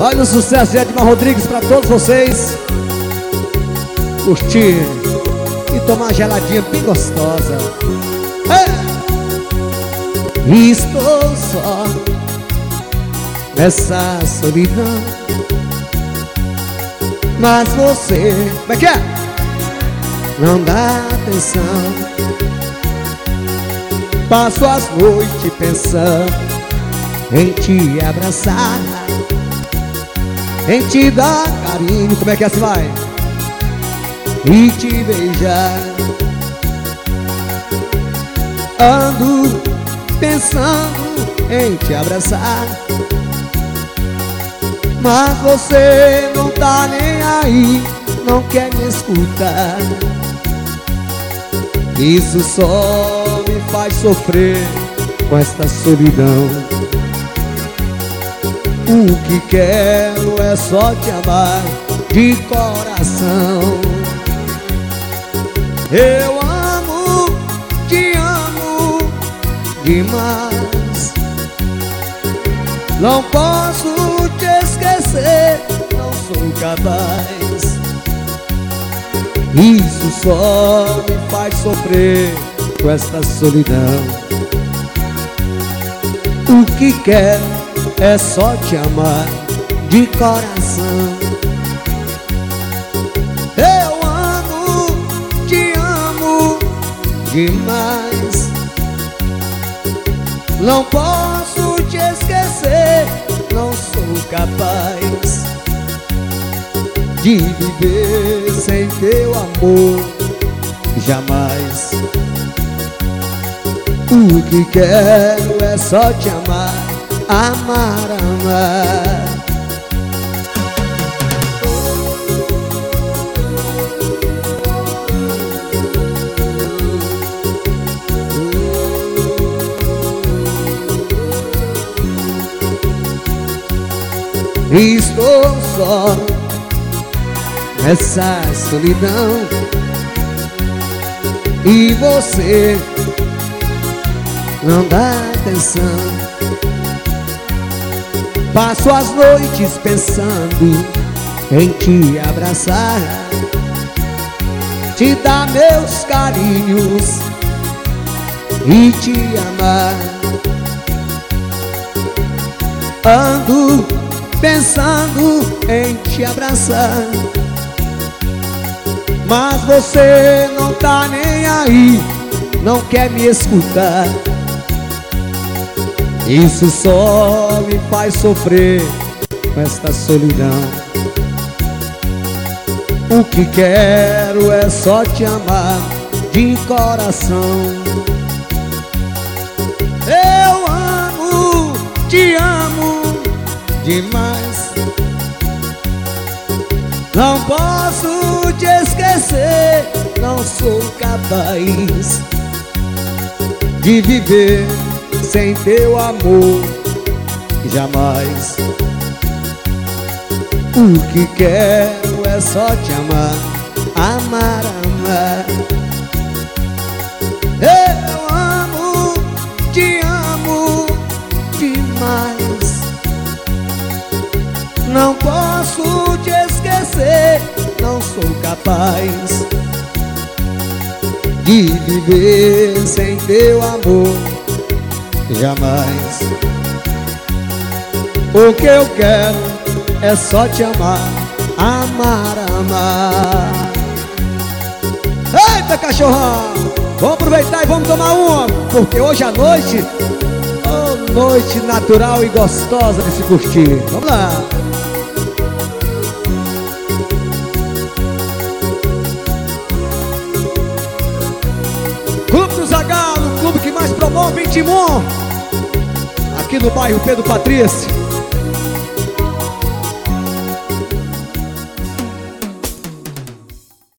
Olha o sucesso de Edmar Rodrigues pra todos vocês. Curtir e tomar uma geladinha bem gostosa. Estou só nessa solidão, mas você, como é que é? Não dá atenção. Passo as noites pensando em te abraçar, em te dar carinho, como é que assim vai? E te beijar. Ando pensando em te abraçar, mas você não tá nem aí, não quer me escutar. Isso só me faz sofrer com esta solidão. O que quero é só te amar de coração. Eu te amo demais. Não posso te esquecer, não sou capaz. Isso só me faz sofrer com esta solidão. O que quero é só te amar de coração. Eu te amo demais. Não posso te esquecer, não sou capaz de viver sem teu amor, jamais. O que quero é só te amar, amar, amar. Estou só nessa solidão, e você não dá atenção. Passo as noites pensando em te abraçar, te dar meus carinhos e te amar. Ando pensando em te abraçar, mas você não tá nem aí, não quer me escutar. Isso só me faz sofrer com esta solidão. O que quero é só te amar de coração. Eu te amo demais. Não posso te esquecer, não sou capaz de viver sem teu amor, jamais. O que quero é só te amar, amar, amar. Eu te amo demais. Não posso te esquecer, não sou capaz de viver sem teu amor, jamais. O que eu quero é só te amar, amar, amar. Eita, cachorrão! Vamos aproveitar e vamos tomar uma, porque hoje à noite, oh, noite natural e gostosa de se curtir. Vamos lá! Clube do Zagalo, o clube que mais promove em Timon, aqui no bairro Pedro Patrício.